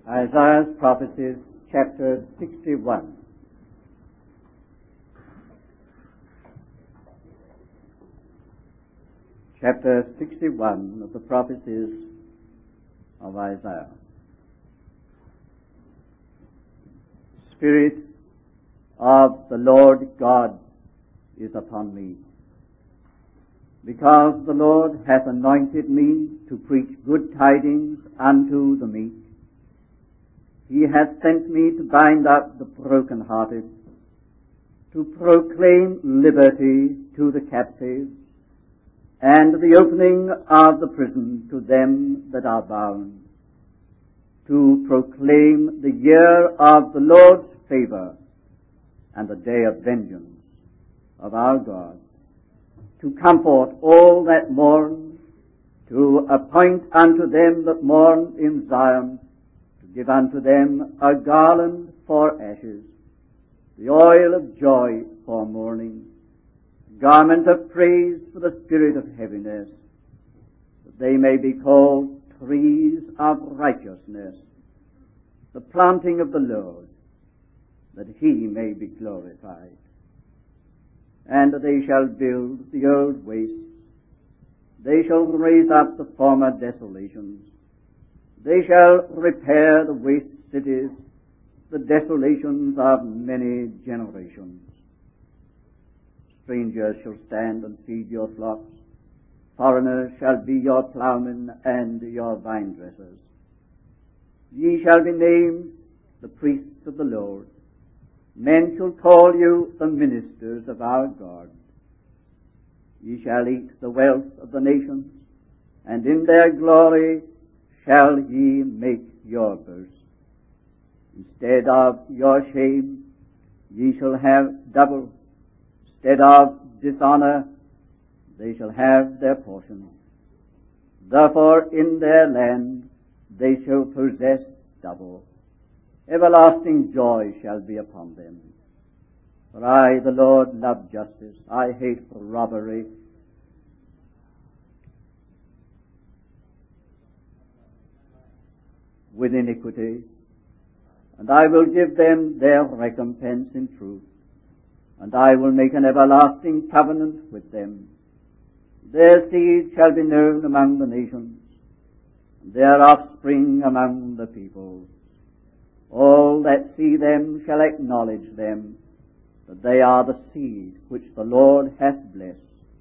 Isaiah's prophecies, chapter 61. Chapter 61 of the prophecies of Isaiah. Spirit of the Lord God is upon me, because the Lord hath anointed me to preach good tidings unto the meek. He hath sent me to bind up the brokenhearted, to proclaim liberty to the captives, and the opening of the prison to them that are bound, to proclaim the year of the Lord's favor and the day of vengeance of our God, to comfort all that mourn, to appoint unto them that mourn in Zion, to give unto them a garland for ashes, the oil of joy for mourning, garment of praise for the spirit of heaviness, that they may be called trees of righteousness, the planting of the Lord, that he may be glorified. And they shall build the old wastes, they shall raise up the former desolations, they shall repair the waste cities, the desolations of many generations. Strangers shall stand and feed your flocks, foreigners shall be your ploughmen and your vine dressers. Ye shall be named the priests of the Lord. Men shall call you the ministers of our God. Ye shall eat the wealth of the nations, and in their glory shall ye make your boast. Instead of your shame, ye shall have double. Instead of dishonor, they shall have their portion. Therefore in their land they shall possess double. Everlasting joy shall be upon them. For I, the Lord, love justice. I hate robbery. With iniquity. And I will give them their recompense in truth. And I will make an everlasting covenant with them. Their seed shall be known among the nations, and their offspring among the peoples. All that see them shall acknowledge them, that they are the seed which the Lord hath blessed.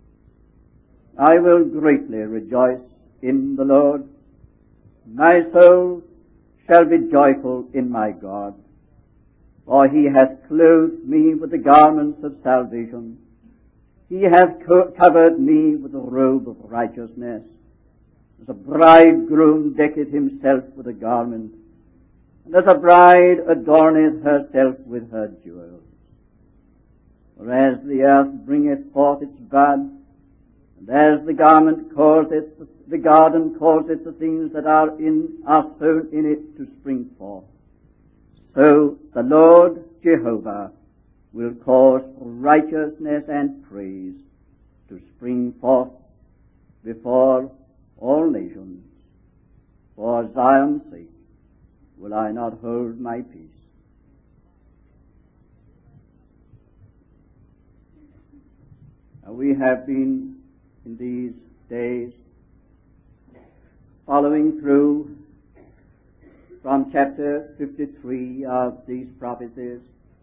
I will greatly rejoice in the Lord. My soul shall be joyful in my God, for he hath clothed me with the garments of salvation. He hath covered me with a robe of righteousness, as a bridegroom decketh himself with a garment, and as a bride adorneth herself with her jewels. For as the earth bringeth forth its bud, and as the garden causeth the things that are sown in it to spring forth, so the Lord Jehovah will cause righteousness and praise to spring forth before all nations. For Zion's sake will I not hold my peace. Now we have been in these days following through from chapter 53 of these prophecies,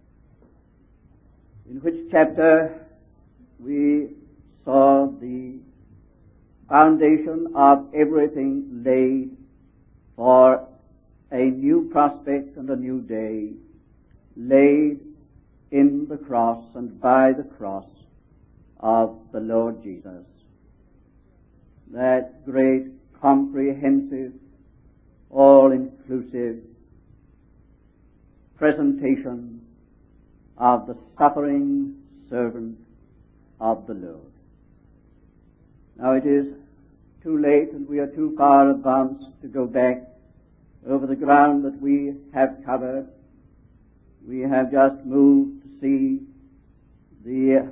in which chapter we saw the foundation of everything laid for a new prospect and a new day, laid in the cross and by the cross of the Lord Jesus. That great, comprehensive, all-inclusive presentation of the suffering servant of the Lord. Now it is too late and we are too far advanced to go back over the ground that we have covered. We have just moved to see the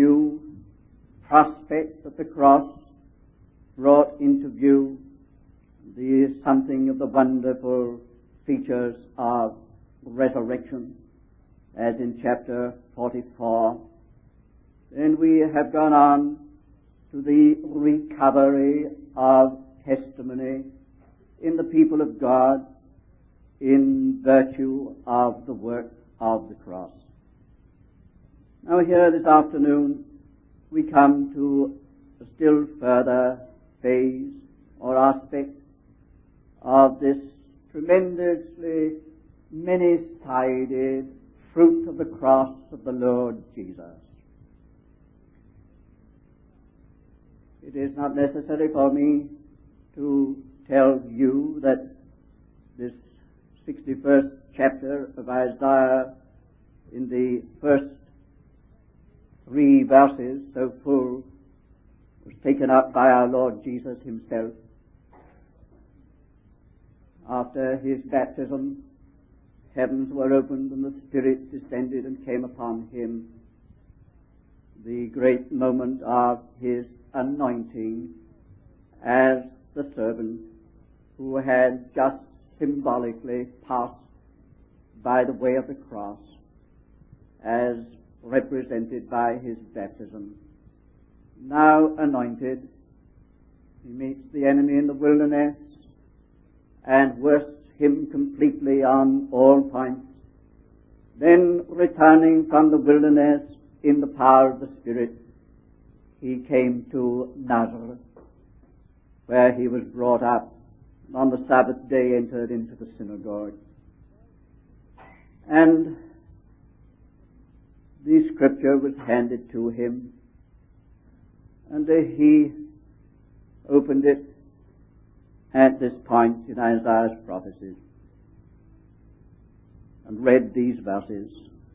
new prospect that the cross brought into view something of the wonderful features of resurrection, as in chapter 44. Then we have gone on to the recovery of testimony in the people of God in virtue of the work of the cross. Now here this afternoon we come to a still further phase or aspect of this tremendously many-sided fruit of the cross of the Lord Jesus. It is not necessary for me to tell you that this 61st chapter of Isaiah, in the first 3 verses, so full, was taken up by our Lord Jesus himself. After his baptism, heavens were opened and the Spirit descended and came upon him. The great moment of his anointing as the servant who had just symbolically passed by the way of the cross, as represented by his baptism. Now anointed, he meets the enemy in the wilderness and worships him completely on all points. Then, returning from the wilderness in the power of the Spirit, he came to Nazareth, where he was brought up, and on the Sabbath day entered into the synagogue. And the scripture was handed to him, and he opened it at this point in Isaiah's prophecies and read these verses.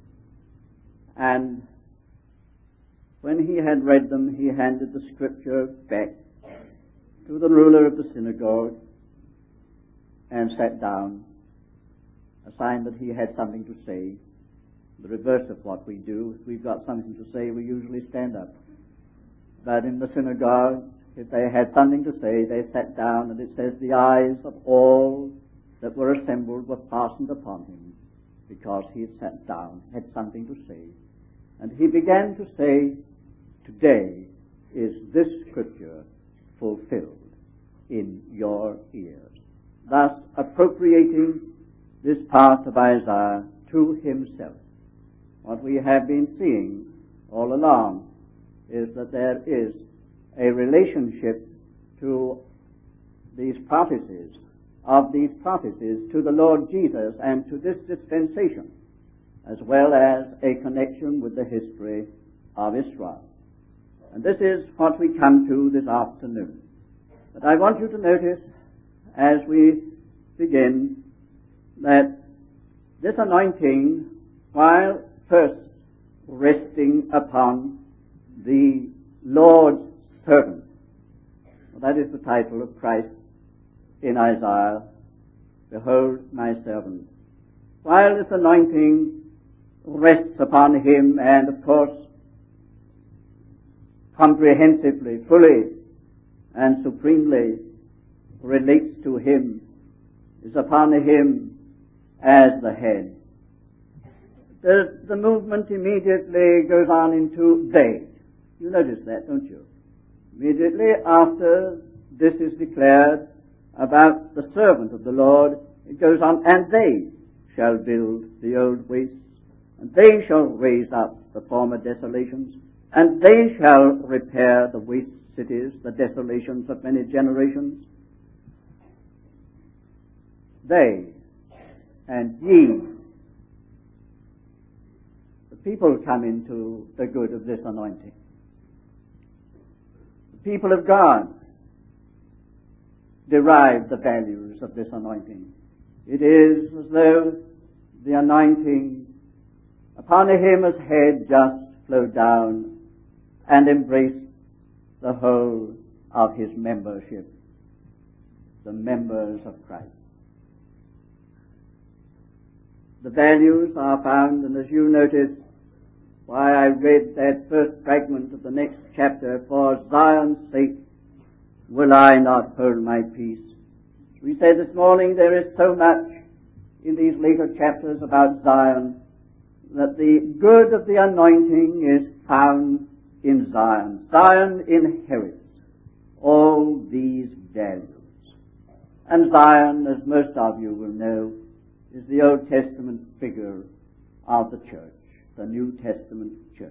And when he had read them, he handed the scripture back to the ruler of the synagogue and sat down, a sign that he had something to say. The reverse of what we do. If we've got something to say, we usually stand up. But in the synagogue, if they had something to say, they sat down, and it says the eyes of all that were assembled were fastened upon him, because he had sat down, had something to say. And he began to say, "Today is this scripture fulfilled in your ears," thus appropriating this part of Isaiah to himself. What we have been seeing all along is that there is a relationship to these prophecies, to the Lord Jesus and to this dispensation, as well as a connection with the history of Israel. And this is what we come to this afternoon. But I want you to notice, as we begin, that this anointing, while first resting upon the Lord's servant, that is the title of Christ in Isaiah, "Behold my servant." While this anointing rests upon him, and of course comprehensively, fully, and supremely relates to him, is upon him as the head. The movement immediately goes on into they. You notice that, don't you? Immediately after this is declared about the servant of the Lord, it goes on, "And they shall build the old wastes, and they shall raise up the former desolations, and they shall repair the waste cities, the desolations of many generations." They and ye. The people come into the good of this anointing. The people of God derive the values of this anointing. It is as though the anointing upon him as head just flowed down and embraced the whole of his membership, the members of Christ. The values are found, and as you notice, why I read that first fragment of the next chapter, "For Zion's sake will I not hold my peace, We said this morning there is so much in these later chapters about Zion that the good of the anointing is found in Zion. Zion inherits all these values. And Zion, as most of you will know, is the Old Testament figure of the church, the New Testament church.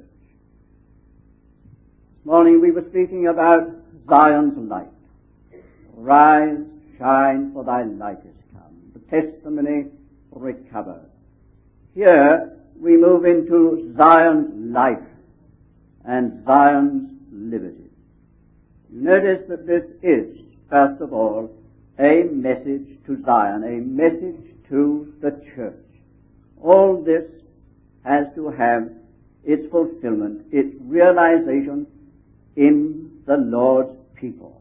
This morning we were speaking about Zion's light. Rise, shine, for thy light is come. The testimony recovered. Here we move into Zion's life and Zion's liberty. You notice that this is, first of all, a message to Zion, a message to the church. All this has to have its fulfillment, its realization in the Lord's people.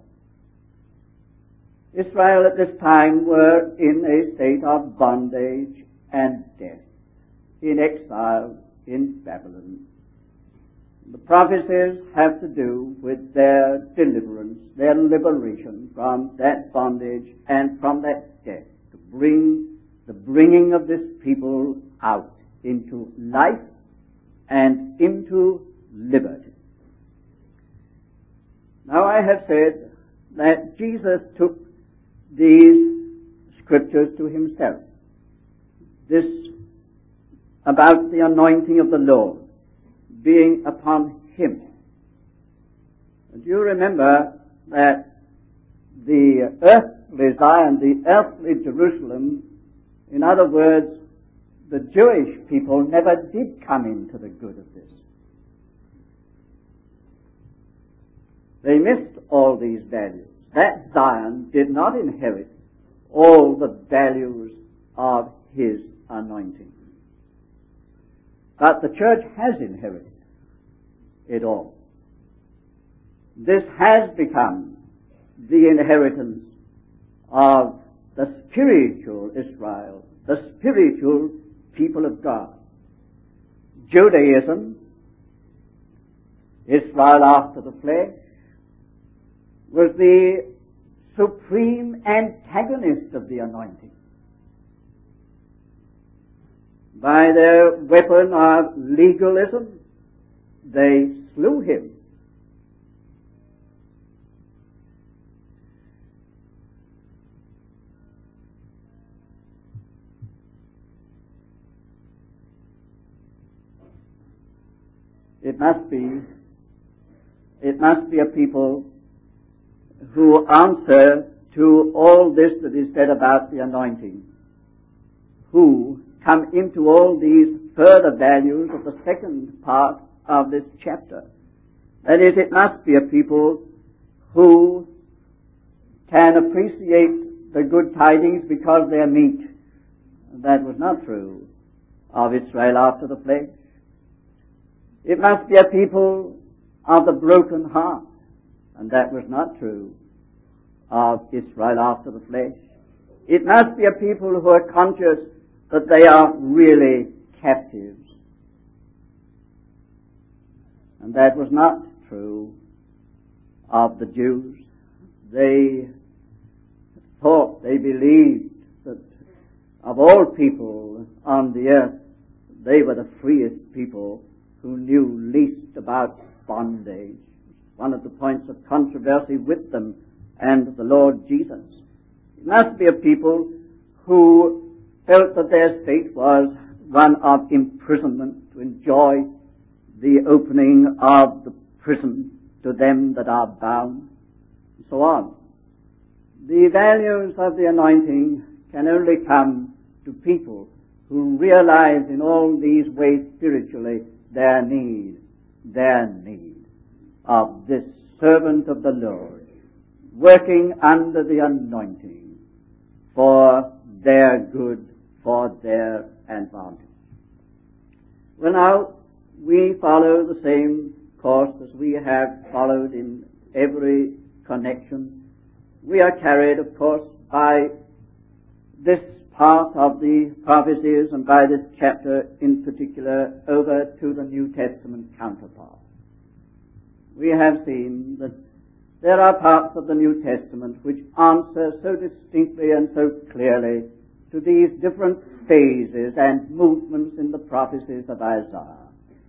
Israel at this time were in a state of bondage and death, in exile in Babylon. The prophecies have to do with their deliverance, their liberation from that bondage and from that death, to bring the bringing of this people out into life and into liberty. Now I have said that Jesus took these scriptures to himself. This about the anointing of the Lord being upon him. And you remember that the earthly Zion, the earthly Jerusalem, in other words, the Jewish people never did come into the good of this. They missed all these values. That Zion did not inherit all the values of his anointing. But the church has inherited it all. This has become the inheritance of the spiritual Israel, the spiritual people of God. Judaism, Israel after the flesh, was the supreme antagonist of the anointing. By their weapon of legalism, they slew him. It must be a people who answer to all this that is said about the anointing, who come into all these further values of the second part of this chapter. That is, it must be a people who can appreciate the good tidings because they're meat. That was not true of Israel after the flesh. It must be a people of the broken heart, and that was not true of Israel after the flesh. It must be a people who are conscious that they are really captives. And that was not true of the Jews. They thought, they believed that of all people on the earth, they were the freest people who knew least about bondage. One of the points of controversy with them and the Lord Jesus. It must be a people who felt that their state was one of imprisonment, to enjoy the opening of the prison to them that are bound, and so on. The values of the anointing can only come to people who realize in all these ways spiritually their need of this servant of the Lord, working under the anointing for their good, for their advantage. Well, now, we follow the same course as we have followed in every connection. We are carried, of course, by this part of the prophecies and by this chapter in particular over to the New Testament counterpart. We have seen that there are parts of the New Testament which answer so distinctly and so clearly to these different phases and movements in the prophecies of Isaiah.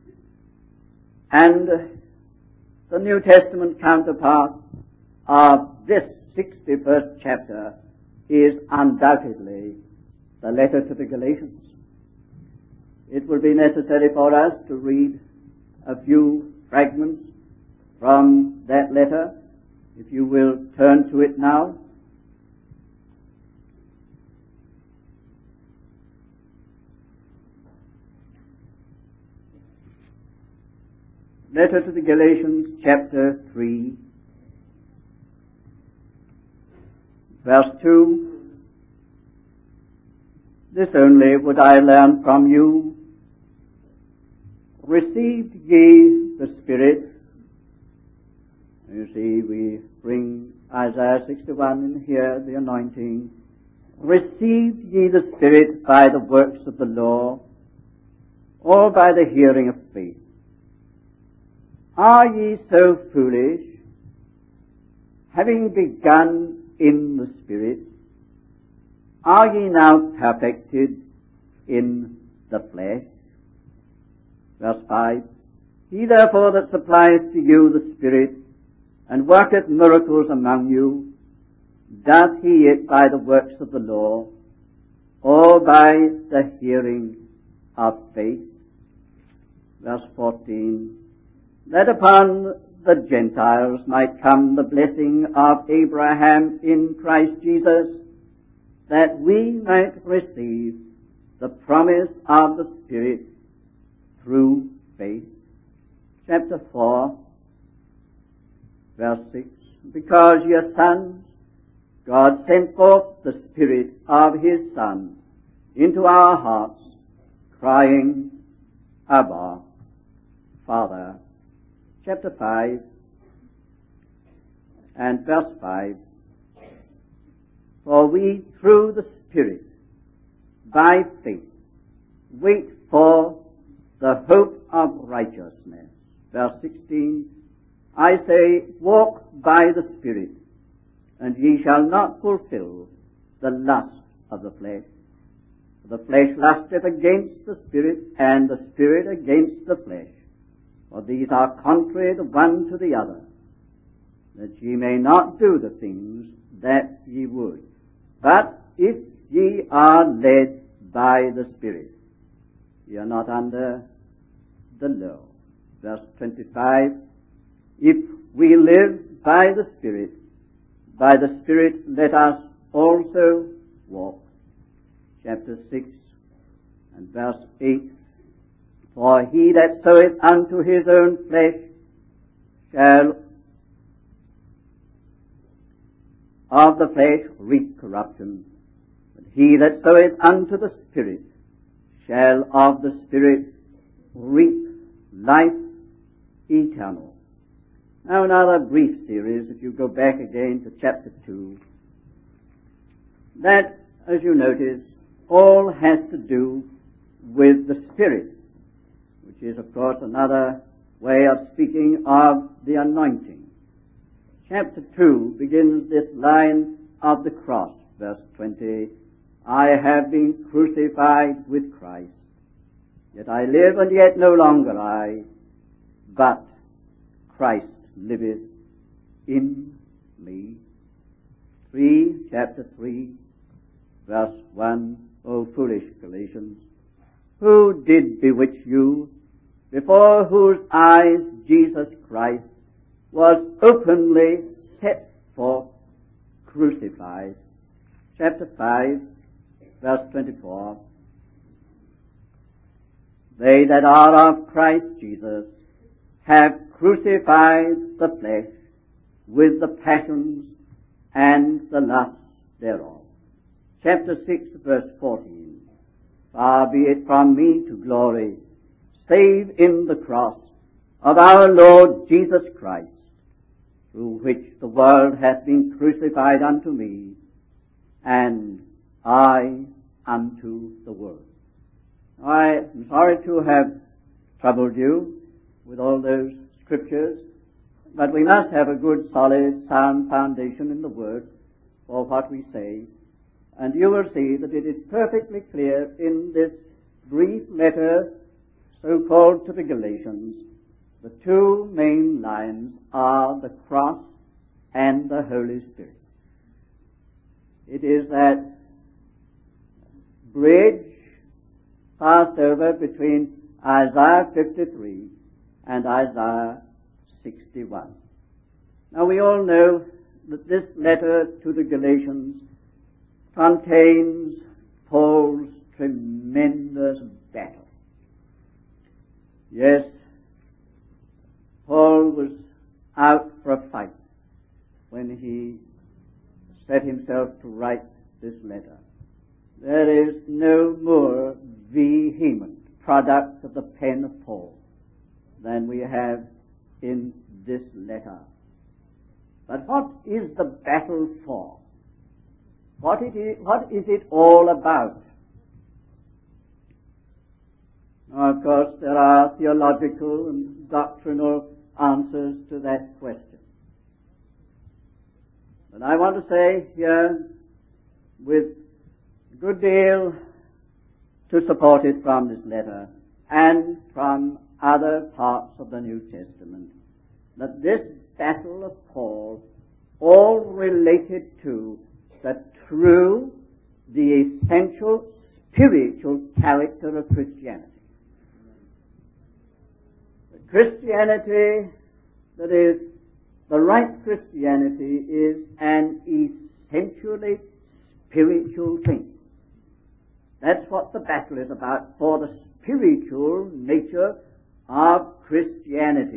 And the New Testament counterpart of this 61st chapter is undoubtedly the letter to the Galatians. It will be necessary for us to read a few fragments from that letter. If you will turn to it now. Letter to the Galatians, chapter 3, verse 2. This only would I learn from you. Received ye the Spirit? You see, we bring Isaiah 61 in here, the anointing. Received ye the Spirit by the works of the law, or by the hearing of faith? Are ye so foolish, having begun in the Spirit, are ye now perfected in the flesh? Verse 5, He therefore that supplieth to you the Spirit, and worketh miracles among you, doth he it by the works of the law, or by the hearing of faith? Verse 14, That upon the Gentiles might come the blessing of Abraham in Christ Jesus, that we might receive the promise of the Spirit through faith. Chapter 4, verse 6, Because ye are sons, God sent forth the Spirit of His Son into our hearts, crying, Abba, Father. Chapter 5 and verse 5, For we through the Spirit, by faith, wait for the hope of righteousness. Verse 16, I say, walk by the Spirit, and ye shall not fulfill the lust of the flesh. For the flesh lusteth against the Spirit, and the Spirit against the flesh. For these are contrary the one to the other, that ye may not do the things that ye would. But if ye are led by the Spirit, ye are not under the law. Verse 25, If we live by the Spirit let us also walk. Chapter 6 and verse 8, For he that soweth unto his own flesh shall of the flesh reap corruption, but he that soweth unto the Spirit shall of the Spirit reap life eternal. Now another brief series, if you go back again to chapter 2, that, as you notice, all has to do with the Spirit, which is, of course, another way of speaking of the anointing. Chapter 2 begins this line of the cross, verse 20, I have been crucified with Christ, yet I live, and yet no longer I, but Christ liveth in me. Chapter 3, verse 1, O foolish Galatians, who did bewitch you, before whose eyes Jesus Christ was openly set forth crucified. Chapter 5, verse 24, They that are of Christ Jesus have crucified the flesh with the passions and the lusts thereof. Chapter 6, verse 14, Far be it from me to glory, save in the cross of our Lord Jesus Christ, through which the world hath been crucified unto me, and I unto the world. I am sorry to have troubled you with all those scriptures. But we must have a good, solid, sound foundation in the Word for what we say. And you will see that it is perfectly clear in this brief letter, so-called to the Galatians. The two main lines are the cross and the Holy Spirit. It is that bridge passed over between Isaiah 53 and Isaiah 61. Now we all know that this letter to the Galatians contains Paul's tremendous battle. Yes, Paul was out for a fight when he set himself to write this letter. There is no more vehement product of the pen of Paul than we have in this letter. But what is the battle for? What is it all about? Now, of course, there are theological and doctrinal answers to that question. But I want to say here, with a good deal to support it from this letter and from other parts of the New Testament, that this battle of Paul all related to the essential spiritual character of Christianity. The Christianity that is the right Christianity is an essentially spiritual thing. That's what the battle is about, for the spiritual nature of Christianity.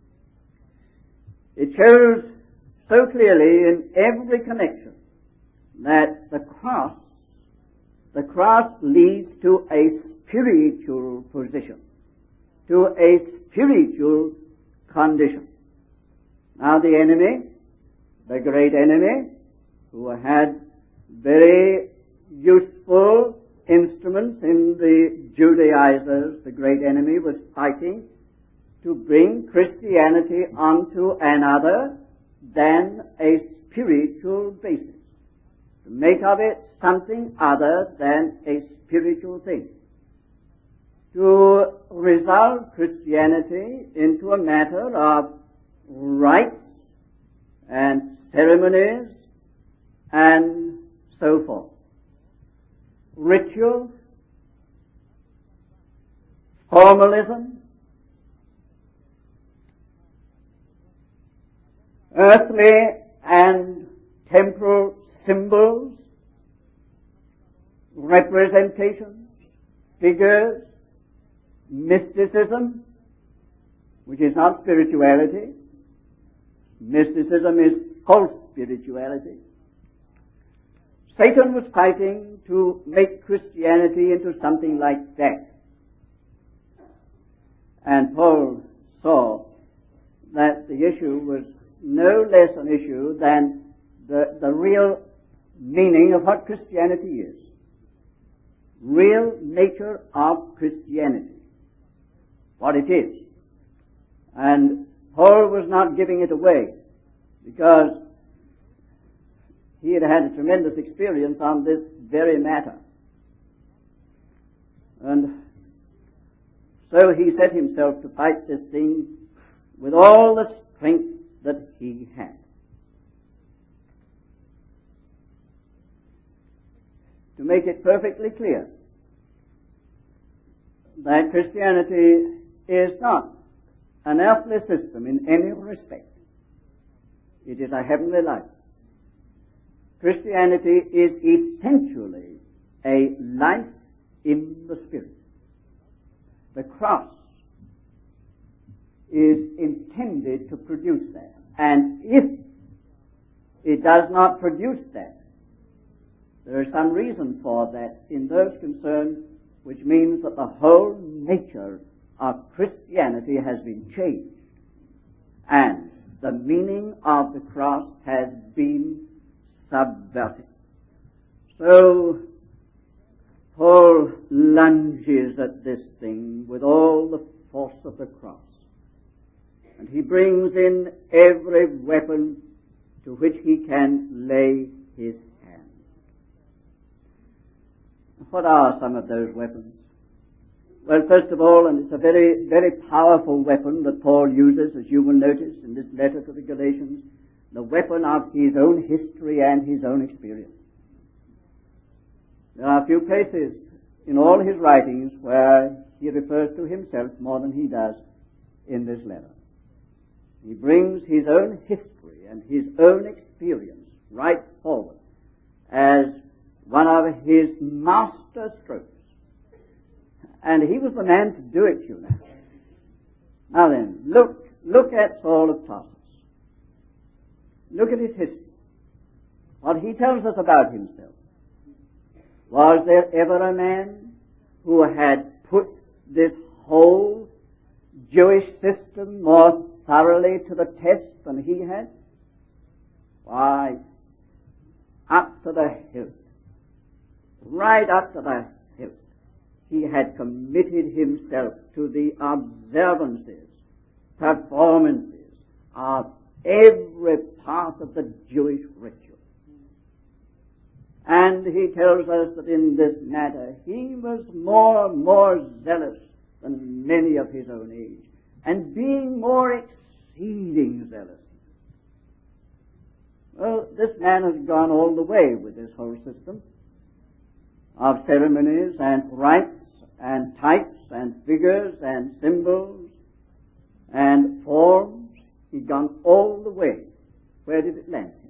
It shows so clearly in every connection that the cross leads to a spiritual position, to a spiritual condition. Now the enemy, the great enemy, who had very useful instruments in the Judaizers, the great enemy was fighting to bring Christianity onto another than a spiritual basis, to make of it something other than a spiritual thing, to resolve Christianity into a matter of rites and ceremonies and so forth, ritual, formalism, earthly and temporal symbols, representations, figures, mysticism, which is not spirituality. Mysticism is false spirituality. Satan was fighting to make Christianity into something like that. And Paul saw that the issue was no less an issue than the real meaning of what Christianity is. Real nature of Christianity. What it is. And Paul was not giving it away because he had had a tremendous experience on this very matter. And so he set himself to fight this thing with all the strength that he had. To make it perfectly clear that Christianity is not an earthly system in any respect. It is a heavenly life. Christianity is essentially a life in the Spirit. The cross is intended to produce that. And if it does not produce that, there is some reason for that in those concerned, which means that the whole nature of Christianity has been changed. And the meaning of the cross has been subverted. So Paul lunges at this thing with all the force of the cross. And he brings in every weapon to which he can lay his hand. What are some of those weapons? Well, first of all, and it's a very, very powerful weapon that Paul uses, as you will notice in this letter to the Galatians, the weapon of his own history and his own experience. There are a few places in all his writings where he refers to himself more than he does in this letter. He brings his own history and his own experience right forward as one of his master strokes. And he was the man to do it, you know. Now then, look at Saul of Tarsus. Look at his history. What he tells us about himself. Was there ever a man who had put this whole Jewish system more thoroughly to the test than he had? Why, up to the hilt, right up to the hilt, he had committed himself to the observances, performances of every part of the Jewish ritual. And he tells us that in this matter he was more zealous than many of his own age, and being more exceeding zealous. Well, this man has gone all the way with this whole system of ceremonies and rites and types and figures and symbols and forms. He'd gone all the way. Where did it land him?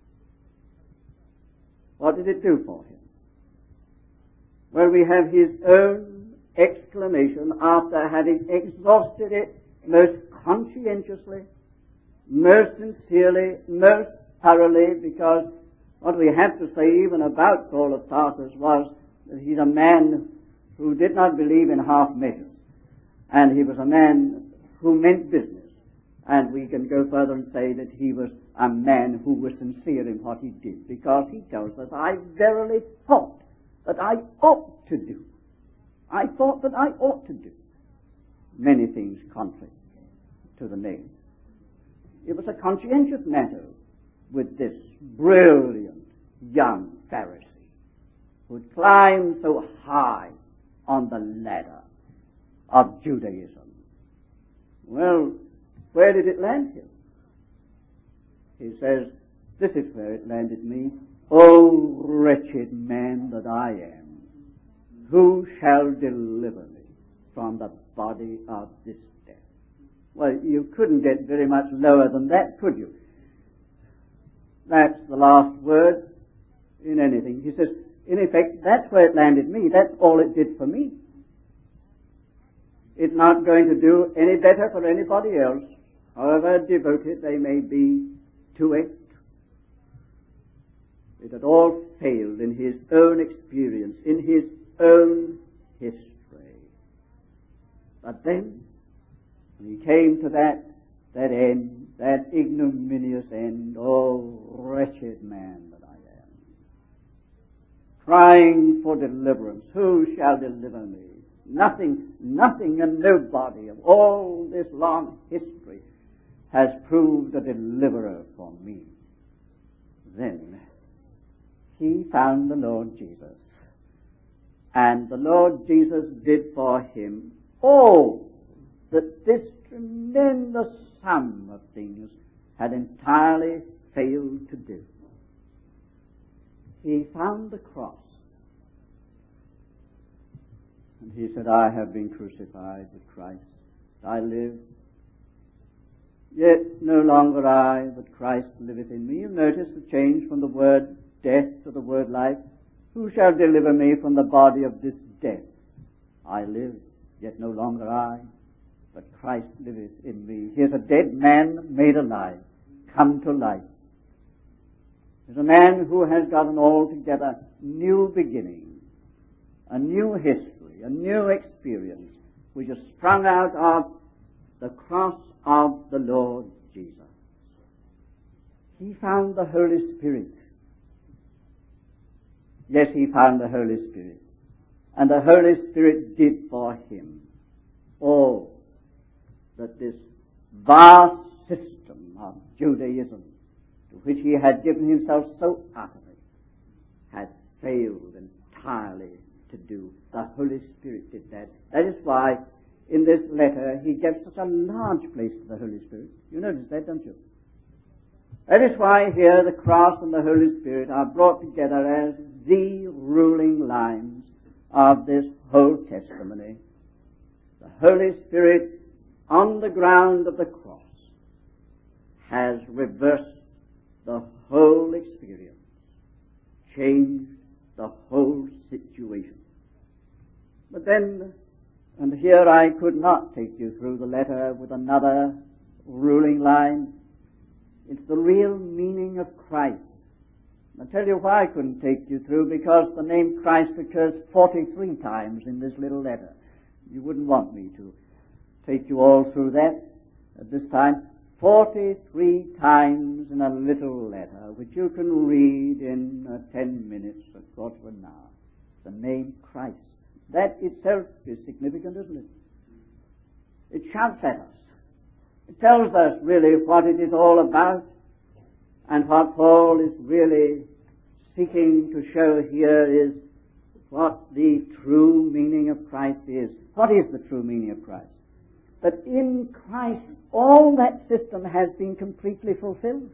What did it do for him? Well, we have his own exclamation after having exhausted it most conscientiously, most sincerely, most thoroughly, because what we have to say even about Saul of Tarsus was that he's a man who did not believe in half measures, and he was a man who meant business. And we can go further and say that he was a man who was sincere in what he did, because he tells us, I verily thought that I ought to do. I thought that I ought to do many things contrary to the name. It was a conscientious matter with this brilliant young Pharisee who had climbed so high on the ladder of Judaism. Well, where did it land him? He says, this is where it landed me. O wretched man that I am, who shall deliver me from the body of this death? Well, you couldn't get very much lower than that, could you? That's the last word in anything. He says, in effect, that's where it landed me. That's all it did for me. It's not going to do any better for anybody else, however devoted they may be to it. It had all failed in his own experience, in his own history. But then, when he came to that end, that ignominious end, oh, wretched man that I am, crying for deliverance, who shall deliver me? Nothing and nobody of all this long history has proved a deliverer for me. Then he found the Lord Jesus, and the Lord Jesus did for him all that this tremendous sum of things had entirely failed to do. He found the cross, and he said, I have been crucified with Christ. I live, yet no longer I, but Christ liveth in me. You notice the change from the word death to the word life. Who shall deliver me from the body of this death? I live, yet no longer I, but Christ liveth in me. Here's a dead man made alive, come to life. Here's a man who has got an altogether new beginning, a new history, a new experience, which is sprung out of the cross of the Lord Jesus. He found the Holy Spirit. Yes, he found the Holy Spirit. And the Holy Spirit did for him all that this vast system of Judaism, to which he had given himself so utterly, had failed entirely to do. The Holy Spirit did that. That is why in this letter he gives such a large place to the Holy Spirit. You notice that, don't you? That is why here the cross and the Holy Spirit are brought together as the ruling lines of this whole testimony. The Holy Spirit on the ground of the cross has reversed the whole experience, changed the whole situation. But then, and here I could not take you through the letter with another ruling line, it's the real meaning of Christ. I'll tell you why I couldn't take you through, because the name Christ occurs 43 times in this little letter. You wouldn't want me to take you all through that at this time. 43 times in a little letter, which you can read in 10 minutes, a quarter of an hour. The name Christ. That itself is significant, isn't it? It shouts at us. It tells us really what it is all about, and what Paul is really seeking to show here is what the true meaning of Christ is. What is the true meaning of Christ? That in Christ all that system has been completely fulfilled.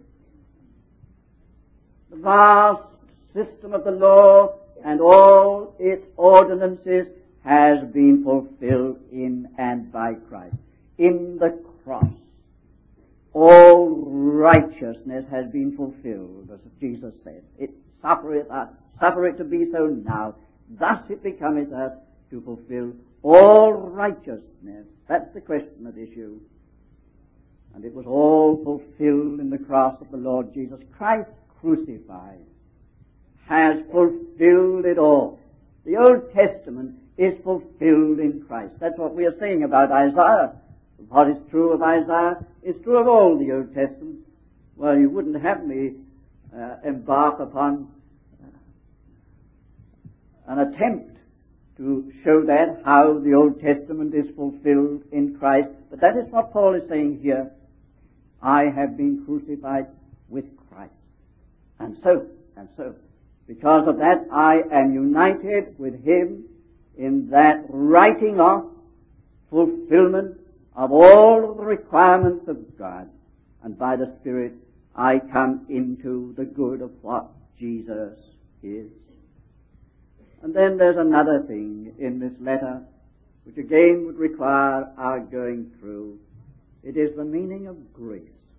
The vast system of the law and all its ordinances has been fulfilled in and by Christ. In the cross, all righteousness has been fulfilled, as Jesus said. It suffereth us, suffer it to be so now. Thus it becometh us to fulfill all righteousness. That's the question at issue. And it was all fulfilled in the cross of the Lord Jesus. Christ crucified has fulfilled it all. The Old Testament is fulfilled in Christ. That's what we are saying about Isaiah. What is true of Isaiah is true of all the Old Testament. Well, you wouldn't have me embark upon an attempt to show that, how the Old Testament is fulfilled in Christ. But that is what Paul is saying here. I have been crucified with Christ. And so, because of that, I am united with him in that writing off, fulfillment of all the requirements of God. And by the Spirit, I come into the good of what Jesus is. And then there's another thing in this letter, which again would require our going through. It is the meaning of grace.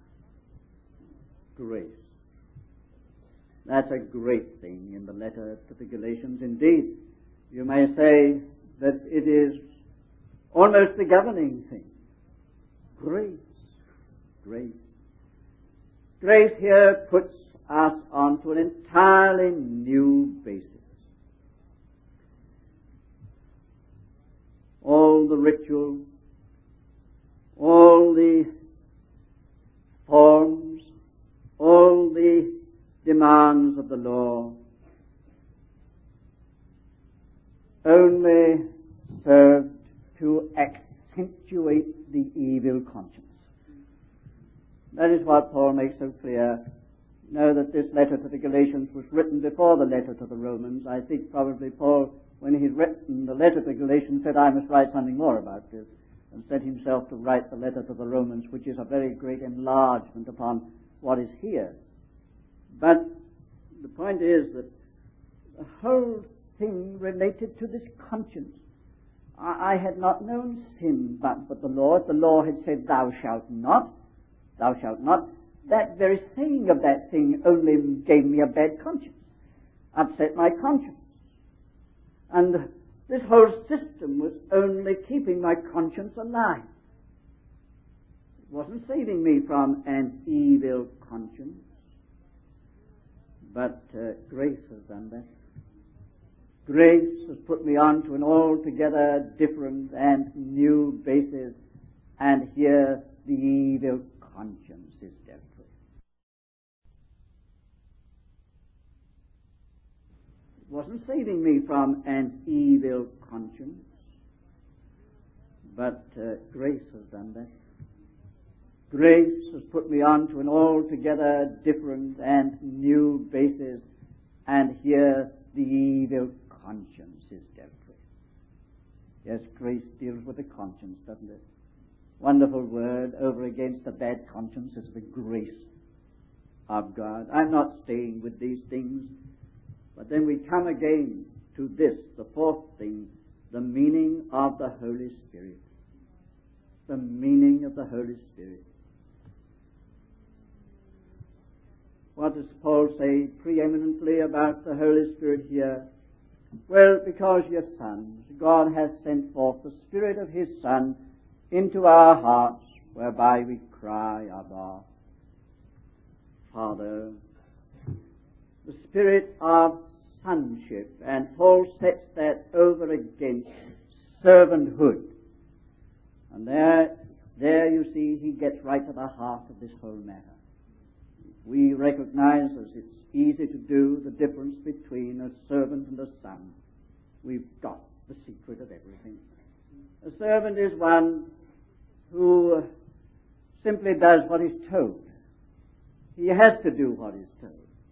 Grace. That's a great thing in the letter to the Galatians. Indeed, you may say that it is almost the governing thing. Grace. Grace. Grace here puts us onto an entirely new basis. All the ritual, all the forms, all the demands of the law only served to accentuate the evil conscience. That is what Paul makes so clear. Know that this letter to the Galatians was written before the letter to the Romans. I think probably Paul, when he'd written the letter to the Galatians, said, I must write something more about this, and set himself to write the letter to the Romans, which is a very great enlargement upon what is here. But the point is that the whole thing related to this conscience. I had not known sin but the Lord. The law had said, thou shalt not. Thou shalt not. That very saying of that thing only gave me a bad conscience, upset my conscience. And this whole system was only keeping my conscience alive. It wasn't saving me from an evil conscience. But grace has done that. Grace has put me on to an altogether different and new basis, and here the evil conscience is dealt with. It wasn't saving me from an evil conscience, but grace has done that. grace has put me on to an altogether different and new basis, and here the evil conscience is dealt with. Yes, grace deals with the conscience, doesn't it? Wonderful word over against the bad conscience is the grace of God. I'm not staying with these things, but then we come again to this, the fourth thing, the meaning of the Holy Spirit. The meaning of the Holy Spirit. What does Paul say preeminently about the Holy Spirit here? Well, because your sons, God has sent forth the Spirit of His Son into our hearts, whereby we cry, Abba, Father. The spirit of sonship, and Paul sets that over against servanthood. And there you see he gets right to the heart of this whole matter. We recognize, as it's easy to do, the difference between a servant and a son. We've got the secret of everything. A servant is one who simply does what is told. He has to do what is told.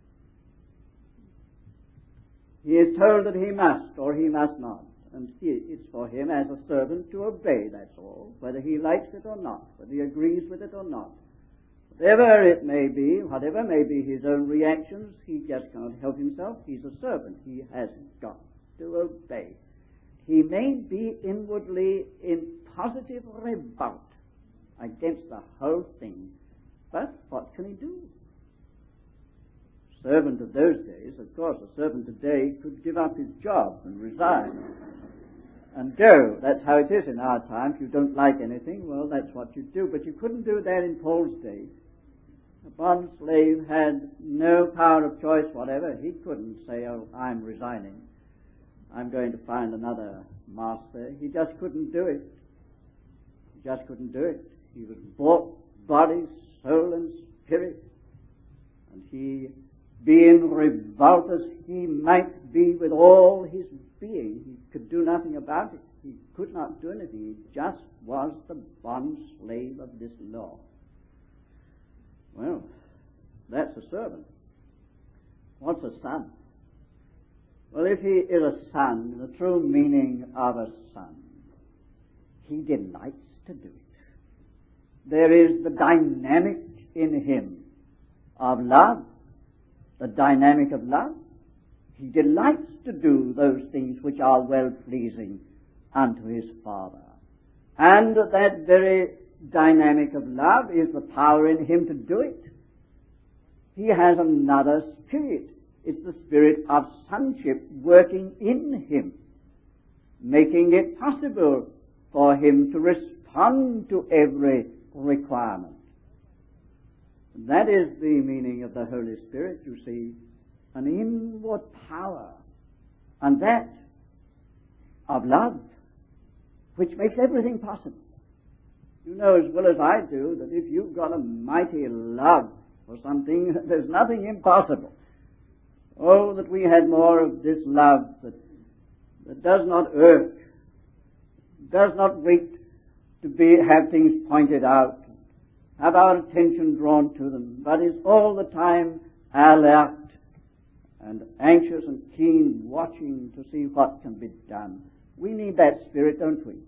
He is told that he must or he must not. And it's for him as a servant to obey, that's all, whether he likes it or not, whether he agrees with it or not. Whatever it may be, whatever may be his own reactions, he just can't help himself. He's a servant. He has got to obey. He may be inwardly in positive revolt against the whole thing, but what can he do? Servant of those days, of course, a servant today could give up his job and resign and go. That's how it is in our time. If you don't like anything, well, that's what you do. But you couldn't do that in Paul's day. A bond slave had no power of choice whatever. He couldn't say, oh, I'm resigning. I'm going to find another master. He just couldn't do it. He just couldn't do it. He was bought body, soul, and spirit. And he, being revolt as he might be with all his being, he could do nothing about it. He could not do anything. He just was the bond slave of this law. Well, that's a servant. What's a son? Well, if he is a son, the true meaning of a son, he delights to do it. There is the dynamic in him of love, the dynamic of love. He delights to do those things which are well-pleasing unto his Father. And that very dynamic of love is the power in him to do it. He has another spirit. It's the spirit of sonship working in him, making it possible for him to respond to every requirement. That is the meaning of the Holy Spirit, you see, an inward power, and that of love, which makes everything possible. You know as well as I do that if you've got a mighty love for something, there's nothing impossible. Oh, that we had more of this love that does not irk, does not wait to have things pointed out, have our attention drawn to them, but is all the time alert and anxious and keen, watching to see what can be done. We need that spirit, don't we?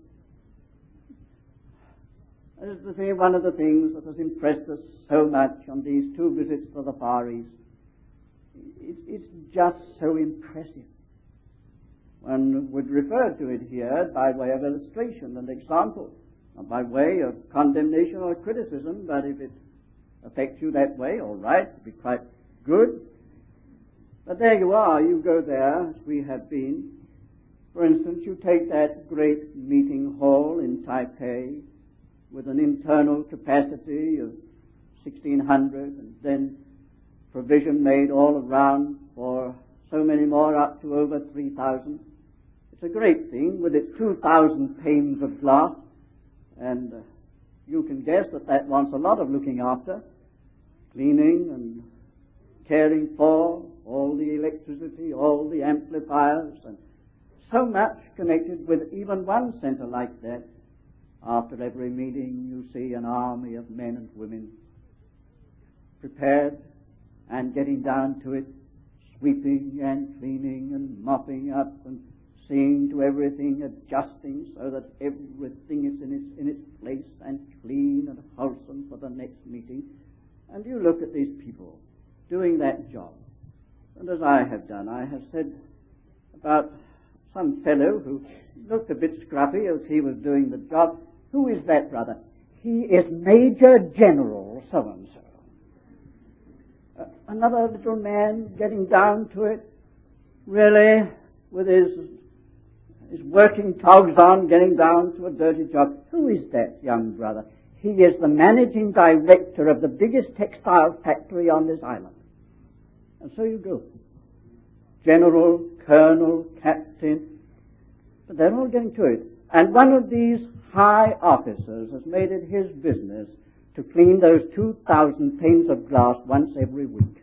That is one of the things that has impressed us so much on these 2 visits to the Far East. It's just so impressive. One would refer to it here by way of illustration and example, not by way of condemnation or criticism, but if it affects you that way, all right, it'd be quite good. But there you are, you go there, as we have been. For instance, you take that great meeting hall in Taipei with an internal capacity of 1,600, and then provision made all around for so many more, up to over 3,000. It's a great thing with its 2,000 panes of glass, and you can guess that wants a lot of looking after, cleaning and caring for, all the electricity, all the amplifiers, and so much connected with even one center like that. After every meeting, you see an army of men and women prepared and getting down to it, sweeping and cleaning and mopping up and seeing to everything, adjusting so that everything is in its place and clean and wholesome for the next meeting. And you look at these people doing that job. And as I have done, I have said about some fellow who looked a bit scruffy as he was doing the job, "Who is that, brother?" "He is Major General so-and-so." Another little man getting down to it, really, with his working togs on, getting down to a dirty job. "Who is that young brother?" "He is the managing director of the biggest textile factory on this island." And so you go. General, colonel, captain, but they're all getting to it. And one of these high officers has made it his business to clean those 2,000 panes of glass once every week.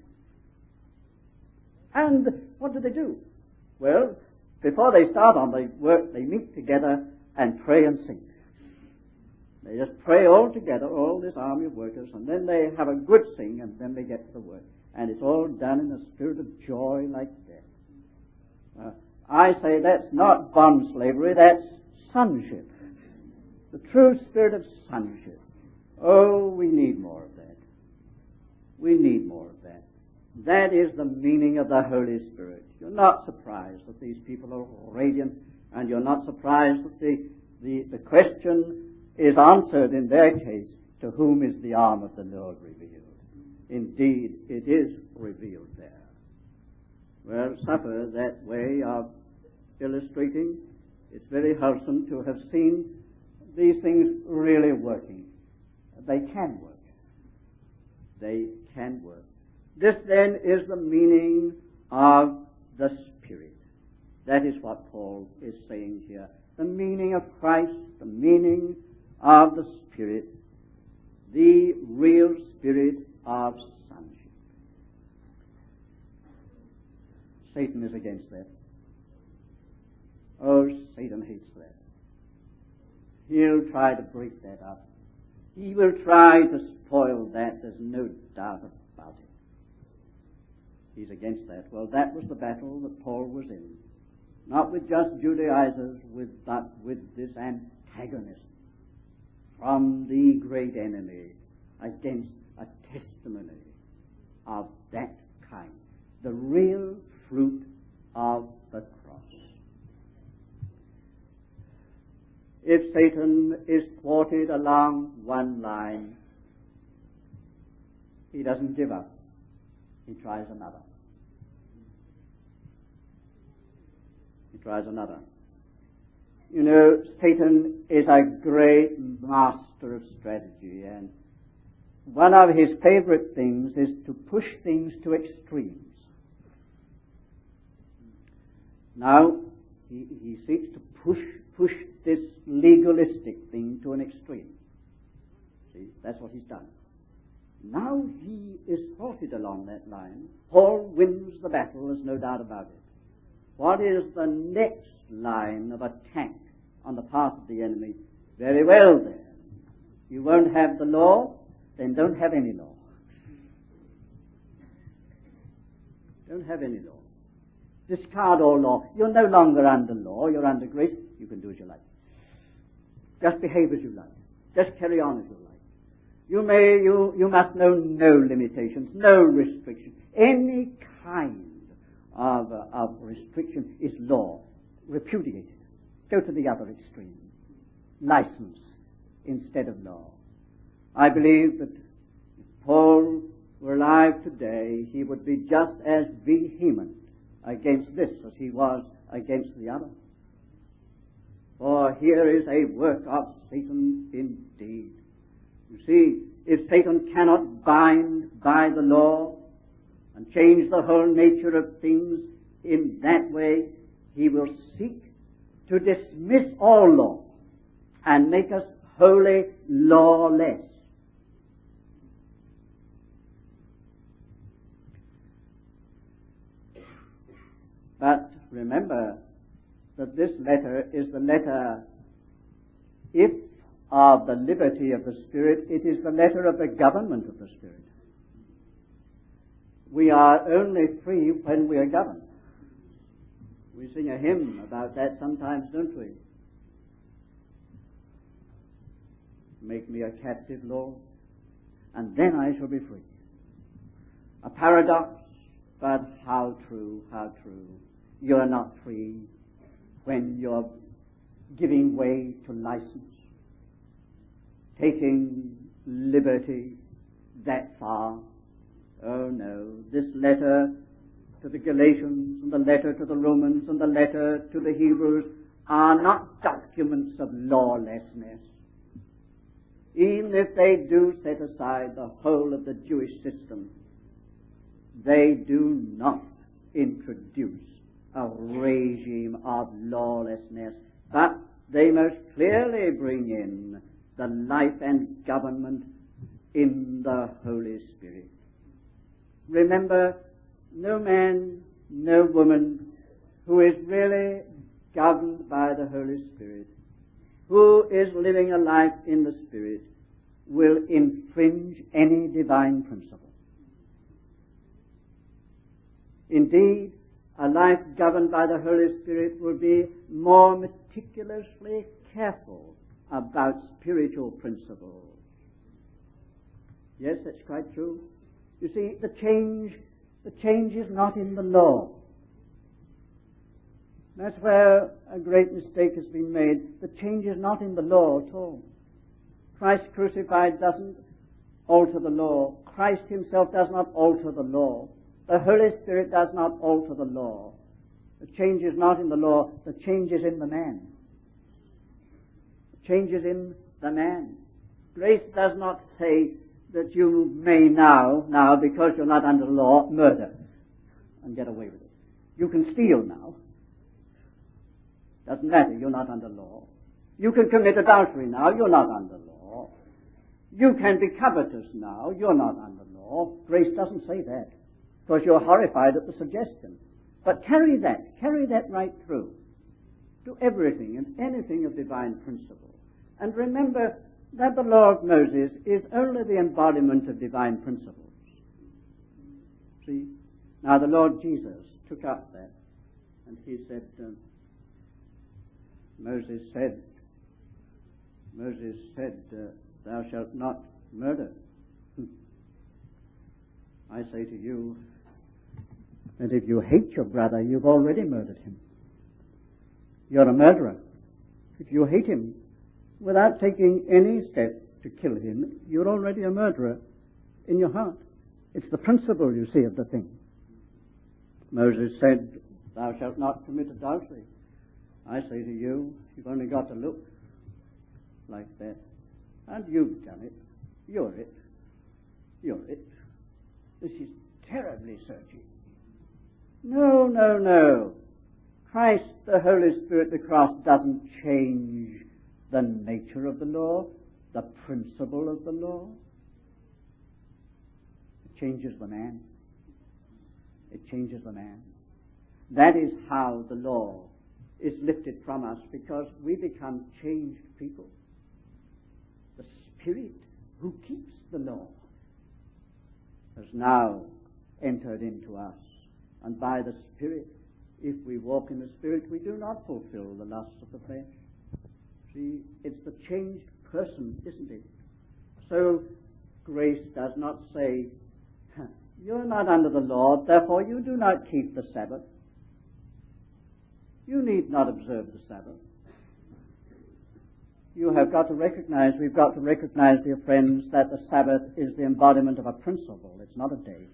And what do? Well, before they start on the work, they meet together and pray and sing. They just pray all together, all this army of workers, and then they have a good sing, and then they get to the work. And it's all done in a spirit of joy like that. I say that's not bond slavery, that's sonship. The true spirit of sonship. Oh, we need more of that. We need more of that. That is the meaning of the Holy Spirit. You're not surprised that these people are radiant, and you're not surprised that the question is answered in their case, to whom is the arm of the Lord revealed? Indeed, it is revealed there. Well, supper, that way of illustrating, it's very wholesome to have seen these things really working. They can work. They can work. This then is the meaning of the Spirit. That is what Paul is saying here. The meaning of Christ, the meaning of the Spirit, the real spirit of sonship. Satan is against that. Oh, Satan hates that. He'll try to break that up. He will try to spoil that. There's no doubt about it. He's against that. Well, that was the battle that Paul was in. Not with just Judaizers, but with this antagonism from the great enemy against a testimony of that kind. The real fruit of the cross. If Satan is thwarted along one line, he doesn't give up. He tries another. He tries another. You know, Satan is a great master of strategy, and one of his favorite things is to push things to extremes. Now, he seeks to push this legalistic thing to an extreme. See, that's what he's done. Now he is thwarted along that line. Paul wins the battle, there's no doubt about it. What is the next line of attack on the part of the enemy? Very well then. You won't have the law, then don't have any law. Don't have any law. Discard all law. You're no longer under law, you're under grace. You can do as you like. Just behave as you like. Just carry on as you like. You must know no limitations, no restrictions. Any kind of restriction is law. Repudiate it. Go to the other extreme. License instead of law. I believe that if Paul were alive today, he would be just as vehement against this as he was against the other. For here is a work of Satan indeed. You see, if Satan cannot bind by the law and change the whole nature of things in that way, he will seek to dismiss all law and make us wholly lawless. But remember that this letter is the letter, if of the liberty of the Spirit. It is the letter of the government of the Spirit. We are only free when we are governed. We sing a hymn about that sometimes, don't we? Make me a captive, Lord, and then I shall be free. A paradox, but how true, how true. You're not free when you're giving way to license, taking liberty that far. Oh no, this letter to the Galatians and the letter to the Romans and the letter to the Hebrews are not documents of lawlessness. Even if they do set aside the whole of the Jewish system, they do not introduce a regime of lawlessness, but they most clearly bring in the life and government in the Holy Spirit. Remember, no man, no woman who is really governed by the Holy Spirit, who is living a life in the Spirit, will infringe any divine principle. Indeed, a life governed by the Holy Spirit will be more meticulously careful about spiritual principles. Yes, that's quite true. You see, the change is not in the law. That's where a great mistake has been made. The change is not in the law at all. Christ crucified doesn't alter the law. Christ himself does not alter the law. The Holy Spirit does not alter the law. The change is not in the law. The change is in the man. The change is in the man. Grace does not say that you may now, because you're not under the law, murder and get away with it. You can steal now. Doesn't matter, you're not under law. You can commit adultery now, you're not under law. You can be covetous now, you're not under law. Grace doesn't say that, because you're horrified at the suggestion. But carry that right through to everything and anything of divine principle. And remember that the law of Moses is only the embodiment of divine principles. See? Now the Lord Jesus took up that, and he said, Moses said, thou shalt not murder. I say to you that if you hate your brother, you've already murdered him. You're a murderer. If you hate him without taking any step to kill him, you're already a murderer in your heart. It's the principle, you see, of the thing. Moses said, thou shalt not commit adultery. I say to you, you've only got to look like that. And you've done it. You're it. This is terribly searching. No. Christ, the Holy Spirit, the cross doesn't change the nature of the law, the principle of the law. It changes the man. It changes the man. That is how the law is lifted from us, because we become changed people. The Spirit who keeps the law has now entered into us. And by the Spirit, if we walk in the Spirit, we do not fulfill the lusts of the flesh. See, it's the changed person, isn't it? So grace does not say, you're not under the law, therefore you do not keep the Sabbath. You need not observe the Sabbath. We've got to recognize, dear friends, that the Sabbath is the embodiment of a principle. It's not a day.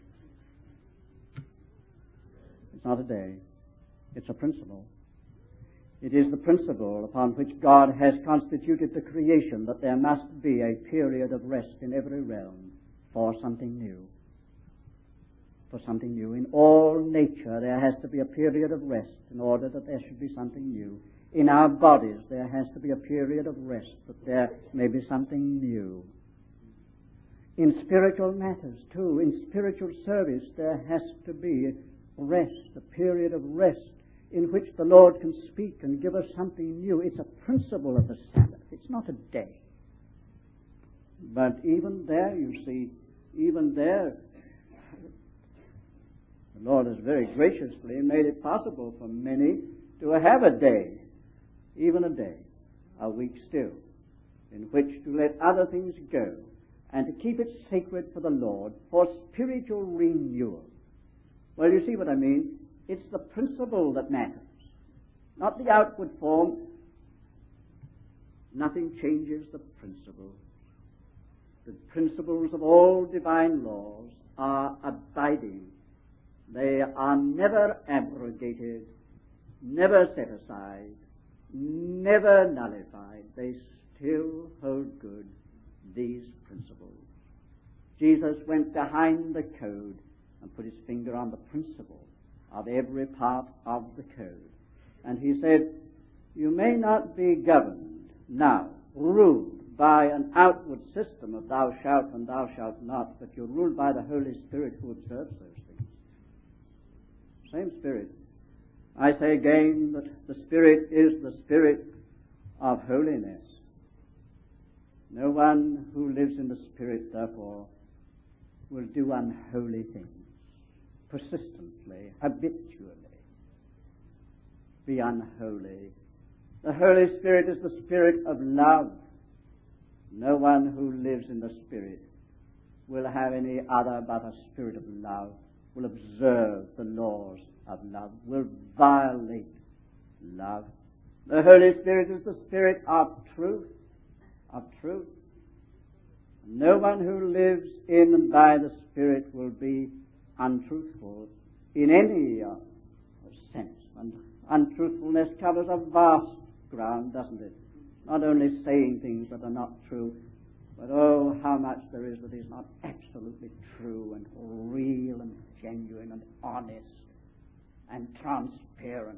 It's not a day. It's a principle. It is the principle upon which God has constituted the creation, that there must be a period of rest in every realm for something new. For something new. In all nature there has to be a period of rest in order that there should be something new. In our bodies there has to be a period of rest that there may be something new. In spiritual matters too, in spiritual service there has to be rest, a period of rest in which the Lord can speak and give us something new. It's a principle of the Sabbath. It's not a day. But even there, you see, even there, the Lord has very graciously made it possible for many to have a day, even a day, a week still, in which to let other things go and to keep it sacred for the Lord for spiritual renewal. Well, you see what I mean? It's the principle that matters, not the outward form. Nothing changes the principle. The principles of all divine laws are abiding. They are never abrogated, never set aside, never nullified. They still hold good, these principles. Jesus went behind the code and put his finger on the principle of every part of the code. And he said, you may not be governed now, ruled by an outward system of thou shalt and thou shalt not, but you're ruled by the Holy Spirit who observes those things. Same Spirit. I say again that the Spirit is the Spirit of holiness. No one who lives in the Spirit, therefore, will do unholy things persistently, habitually. Be unholy. The Holy Spirit is the Spirit of love. No one who lives in the Spirit will have any other but a spirit of love, will observe the laws of love, will violate love. The Holy Spirit is the Spirit of truth, of truth. No one who lives in and by the Spirit will be untruthful in any sense. And untruthfulness covers a vast ground, doesn't it? Not only saying things that are not true, but oh, how much there is that is not absolutely true and real and genuine and honest and transparent.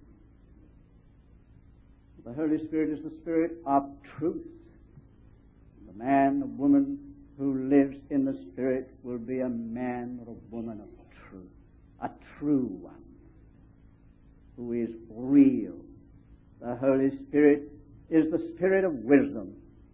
The Holy Spirit is the Spirit of truth. The man or woman who lives in the Spirit will be a man or a woman of truth, a true one, who is real. The Holy Spirit is the Spirit of wisdom.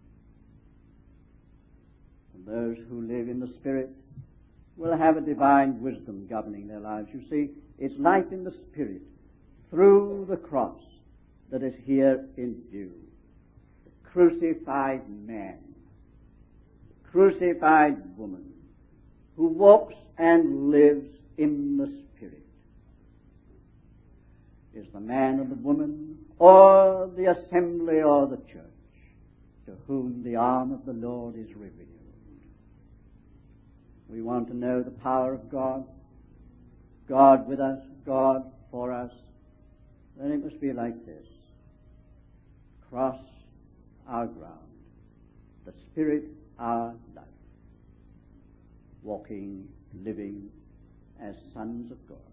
And those who live in the Spirit will have a divine wisdom governing their lives. You see, it's life in the Spirit through the cross that is here in view. The crucified man, the crucified woman, who walks and lives in the Spirit, is the man or the woman or the assembly or the church to whom the arm of the Lord is revealed. We want to know the power of God, God with us, God for us. Then it must be like this. Cross our ground, the Spirit our life, walking, living as sons of God.